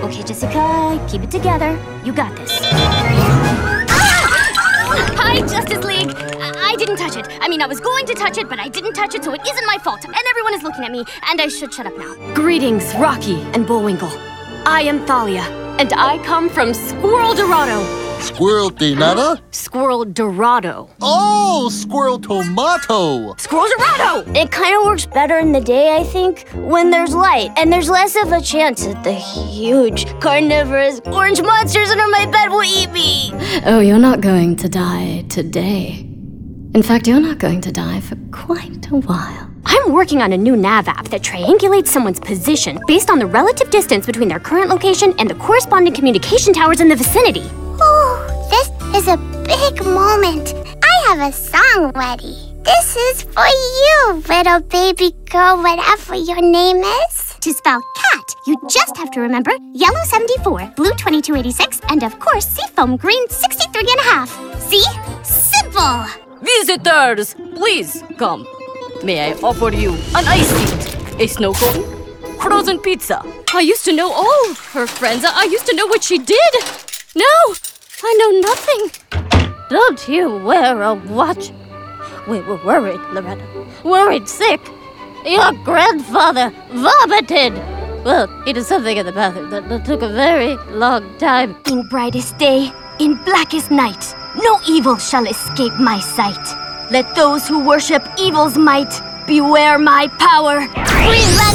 Okay, Jessica, keep it together. You got this. Hi, Justice League. I didn't touch it. I mean, I was going to touch it, but I didn't touch it, so it isn't my fault. And everyone is looking at me, and I should shut up now. Greetings, Rocky and Bullwinkle. I am Thalia, and I come from Squirrel Dorado. Squirrel de nada? Squirrel Dorado. Oh, Squirrel Tomato. Squirrel Dorado! It kind of works better in the day, I think, when there's light, and there's less of a chance that the huge, carnivorous, orange monsters under my bed will eat me. Oh, you're not going to die today. In fact, you're not going to die for quite a while. I'm working on a new nav app that triangulates someone's position based on the relative distance between their current location and the corresponding communication towers in the vicinity. Oh, this is a big moment. I have a song ready. This is for you, little baby girl, whatever your name is. To spell cat, you just have to remember yellow 74, blue 2286, and of course seafoam green 63 and a half. See? Simple! Visitors, please come. May I offer you an iced tea, a snow cone, frozen pizza? I used to know all of her friends. I used to know what she did. No, I know nothing. Don't you wear a watch? We were worried, Loretta. Worried sick. Your grandfather vomited. Well, he did something in the bathroom that took a very long time. In brightest day, in blackest night, no evil shall escape my sight. Let those who worship evil's might beware my power. Green light.